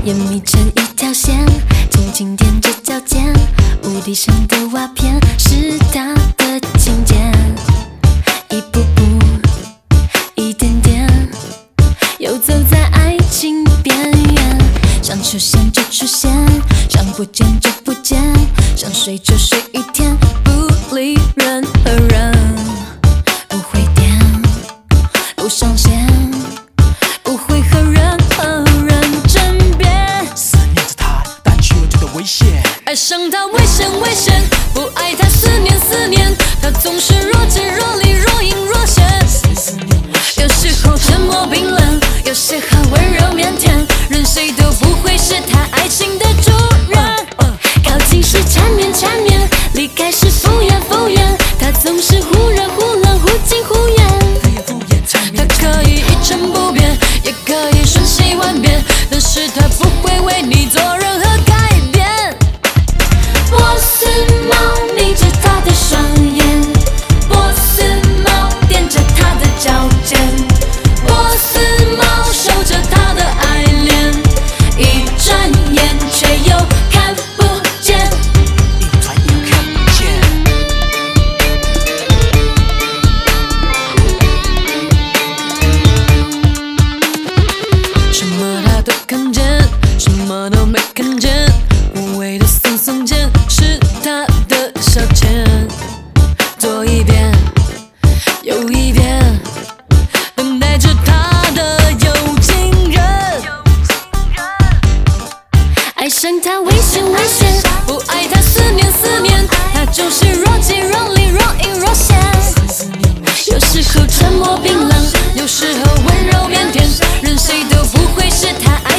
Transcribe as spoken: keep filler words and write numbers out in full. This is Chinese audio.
眼眯成一条线，轻轻踮着脚尖，屋顶上的瓦片是他的琴键，一步步，一点点，游走在爱情边缘，想出现就出现，想不见就不见，想睡就睡一天，不理任何人，不会颠，不上线，不会和任何人争辩。 思念着他，但却又觉得危险。 爱上他危险危险，不爱他思念思念，他总是若即若离，若隐若现。有时候沉默冰冷，有时候温柔腼腆，任谁都不会是他爱情的主人。靠近时缠绵缠绵，离开时敷衍敷衍，他总是忽热忽冷，忽近忽远。他可以一成不变，也可以瞬息万变，但是他不会为你做任何改变。波斯猫眯着他的双眼，波斯猫踮着他的脚尖，波斯猫守着他的爱恋，一转眼却又看不见。 一转眼看不见。什么他都看见，什么都没看见，无谓的耸耸肩是他的消遣，左一遍右一遍，等待着他的有情人。爱上他危险危险，不爱他思念思念，他就是若即若离，若隐若现。有时候沉默冰冷，有时候温柔腼腆，任谁都不会是他爱